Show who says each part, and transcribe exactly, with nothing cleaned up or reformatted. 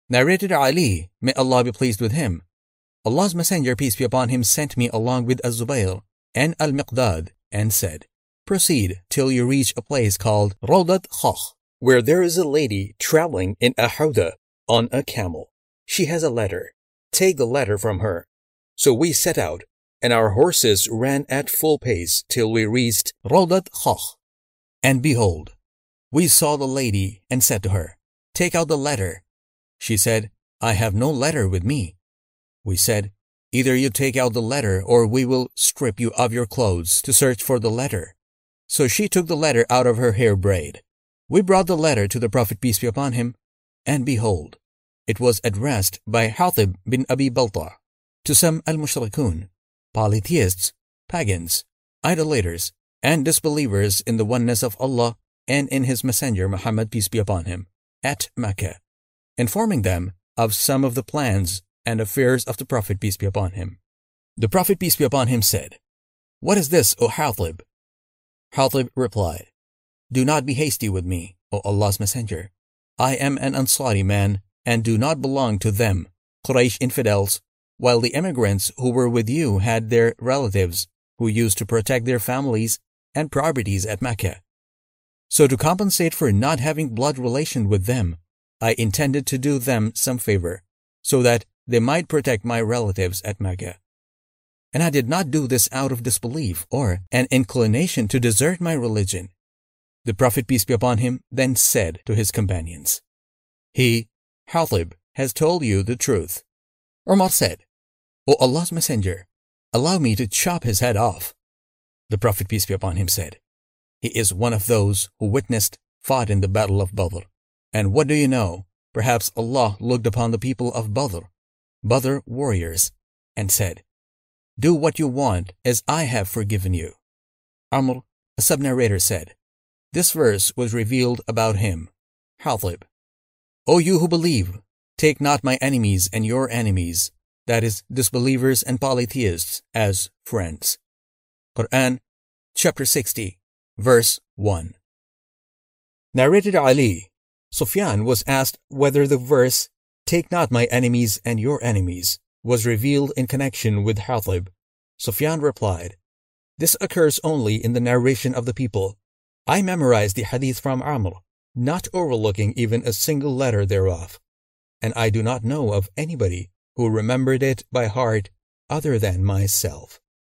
Speaker 1: Narrated Ali, may Allah be pleased with him. Allah's Messenger, peace be upon him, sent me along with Az-Zubayr and Al-Miqdad and said, "Proceed till you reach a place called Rawdat Khakh, where there is a lady traveling in a hawda on a camel. She has a letter. Take the letter from her." So we set out, and our horses ran at full pace till we reached Rawdat Khakh. And behold, we saw the lady and said to her, "Take out the letter." She said, "I have no letter with me." We said, "Either you take out the letter or we will strip you of your clothes to search for the letter." So she took the letter out of her hair braid. We brought the letter to the Prophet, peace be upon him, and behold, it was addressed by Hatib bin Abi Balta to some al-mushrikun, polytheists, pagans, idolaters, and disbelievers in the oneness of Allah and in His Messenger Muhammad, peace be upon him, at Mecca, informing them of some of the plans and affairs of the Prophet, peace be upon him. The Prophet, peace be upon him, said, "What is this, O Hatib?" Hatib replied, "Do not be hasty with me, O Allah's Messenger. I am an Ansari man and do not belong to them, Quraysh infidels, while the immigrants who were with you had their relatives who used to protect their families and properties at Mecca. So to compensate for not having blood relation with them, I intended to do them some favor, so that they might protect my relatives at Mecca. And I did not do this out of disbelief or an inclination to desert my religion." The Prophet, peace be upon him, then said to his companions, "He, Hatib, has told you the truth." Umar said, "O Allah's Messenger, allow me to chop his head off." The Prophet, peace be upon him, said, "He is one of those who witnessed, fought in the battle of Badr. And what do you know? Perhaps Allah looked upon the people of Badr, Badr warriors, and said, 'Do what you want, as I have forgiven you.'" Amr, a sub-narrator, said, "This verse was revealed about him, Hatib. O you who believe, take not my enemies and your enemies, that is, disbelievers and polytheists, as friends." Quran, chapter sixty, verse one. Narrated Ali, Sufyan was asked whether the verse, "Take not my enemies and your enemies," was revealed in connection with Hatib. Sufyan replied, "This occurs only in the narration of the people. I memorized the hadith from Amr, not overlooking even a single letter thereof, and I do not know of anybody who remembered it by heart other than myself."